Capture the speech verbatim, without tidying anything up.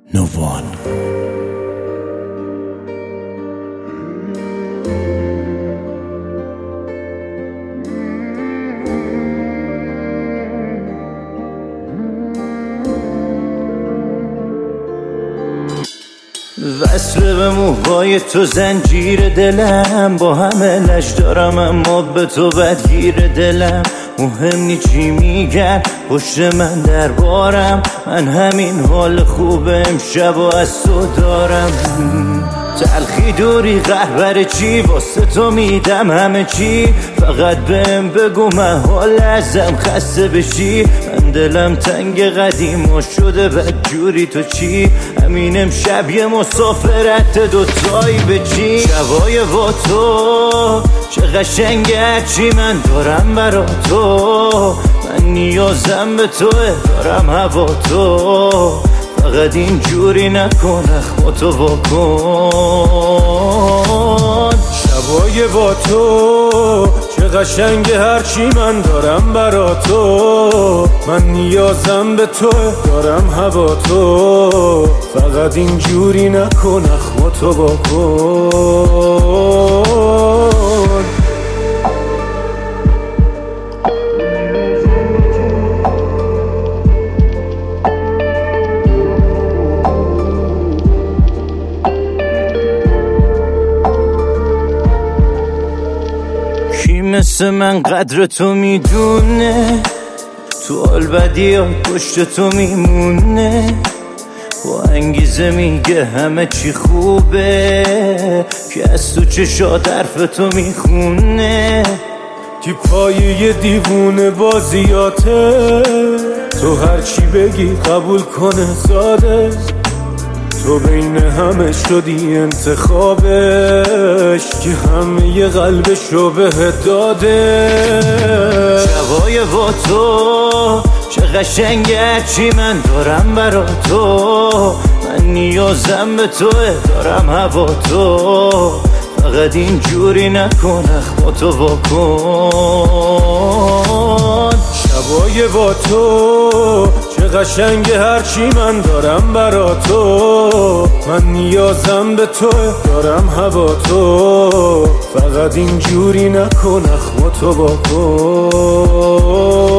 نوان. وصل به موهای تو زنجیر دلم، با همه لش دارم اما به تو بدگیر دلم. مهم نی چی میگن پشت من دربارم، من همین حال خوب امشب و از تو دارم. تلخی دوری قهبر چی واسه تو میدم همه چی، فقط بهم بگو من حال ازم خسته بشی. من دلم تنگ قدیم و شده بدجوری تو چی، همین امشب یه مسافرت دوتایی به چی. شبای با تو چه قشنگه هرچی من دارم برا تو، من نیازم به توه دارم هوا تو، فقط اینجوری نکن اخماتو بکن. شبای با تو چه قشنگه هرچی من دارم برا تو، من نیازم به تو دارم هوا تو، فقط اینجوری نکن اخماتو بکن. کی مثل من قدر تو میدونه، تو حال بدی ها پشت تو میمونه، با انگیزه میگه همه چی خوبه، که از تو چشات حرف تو میخونه. تیپای یه دیوونه بازیاته، تو هرچی بگی قبول کنه ساده، تو بین همه شدی انتخابش، که همه ی قلبشو بهت داده. شبای با تو چه قشنگه هرچی من دارم برا تو، من نیازم به توه دارم هوا تو، فقط اینجوری نکن اخماتو بکن. شبای با تو چه قشنگه هرچی من دارم برا تو، من نیازم به تو دارم هوا تو، فقط اینجوری نکن اخماتو بکن.